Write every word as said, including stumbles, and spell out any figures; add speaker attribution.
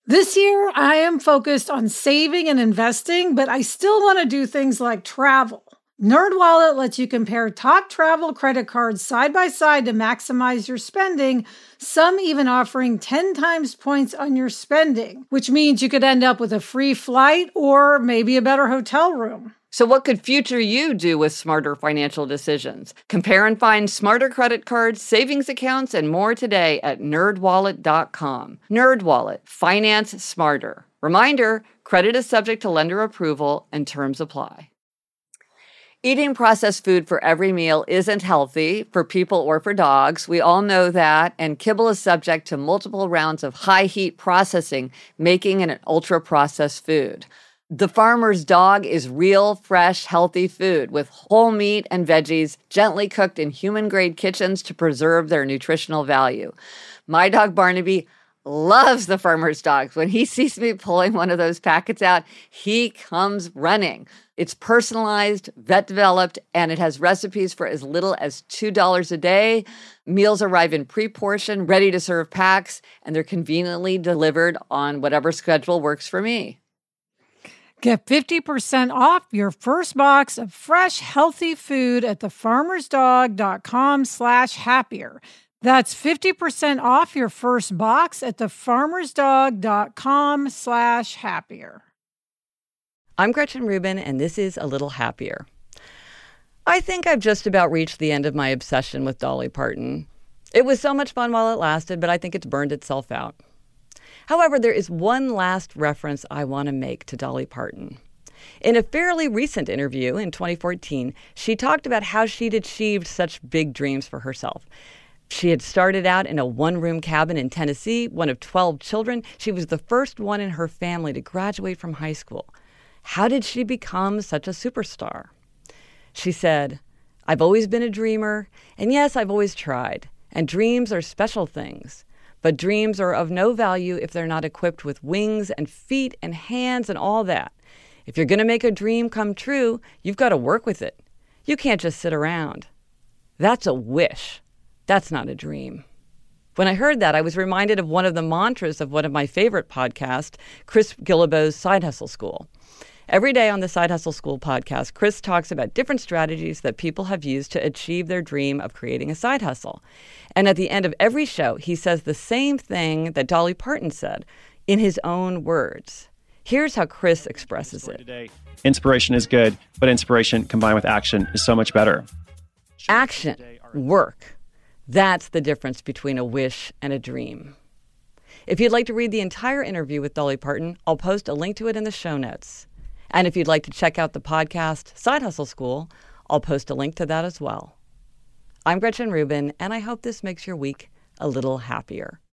Speaker 1: This year, I am focused on saving and investing, but I still want to do things like travel. NerdWallet lets you compare top travel credit cards side by side to maximize your spending, some even offering ten times points on your spending, which means you could end up with a free flight or maybe a better hotel room.
Speaker 2: So what could future you do with smarter financial decisions? Compare and find smarter credit cards, savings accounts, and more today at nerd wallet dot com. NerdWallet. Finance smarter. Reminder, credit is subject to lender approval and terms apply. Eating processed food for every meal isn't healthy for people or for dogs. We all know that, and kibble is subject to multiple rounds of high-heat processing, making it an ultra-processed food. The Farmer's Dog is real, fresh, healthy food with whole meat and veggies gently cooked in human-grade kitchens to preserve their nutritional value. My dog Barnaby loves the Farmer's Dog. When he sees me pulling one of those packets out, he comes running. It's personalized, vet-developed, and it has recipes for as little as two dollars a day. Meals arrive in pre-portioned, ready-to-serve packs, and they're conveniently delivered on whatever schedule works for me.
Speaker 1: Get fifty percent off your first box of fresh, healthy food at thefarmersdog.com slash happier. That's fifty percent off your first box at thefarmersdog.com slash happier.
Speaker 2: I'm Gretchen Rubin, and this is A Little Happier. I think I've just about reached the end of my obsession with Dolly Parton. It was so much fun while it lasted, but I think it's burned itself out. However, there is one last reference I want to make to Dolly Parton. In a fairly recent interview in twenty fourteen, she talked about how she'd achieved such big dreams for herself. She had started out in a one-room cabin in Tennessee, one of twelve children. She was the first one in her family to graduate from high school. How did she become such a superstar? She said, "I've always been a dreamer, and yes, I've always tried. And dreams are special things. But dreams are of no value if they're not equipped with wings and feet and hands and all that. If you're going to make a dream come true, you've got to work with it. You can't just sit around. That's a wish. That's not a dream." When I heard that, I was reminded of one of the mantras of one of my favorite podcasts, Chris Guillebeau's Side Hustle School. Every day on the Side Hustle School podcast, Chris talks about different strategies that people have used to achieve their dream of creating a side hustle. And at the end of every show, he says the same thing that Dolly Parton said in his own words. Here's how Chris expresses it.
Speaker 3: Today, inspiration is good, but inspiration combined with action is so much better.
Speaker 2: Action, work. That's the difference between a wish and a dream. If you'd like to read the entire interview with Dolly Parton, I'll post a link to it in the show notes. And if you'd like to check out the podcast Side Hustle School, I'll post a link to that as well. I'm Gretchen Rubin, and I hope this makes your week a little happier.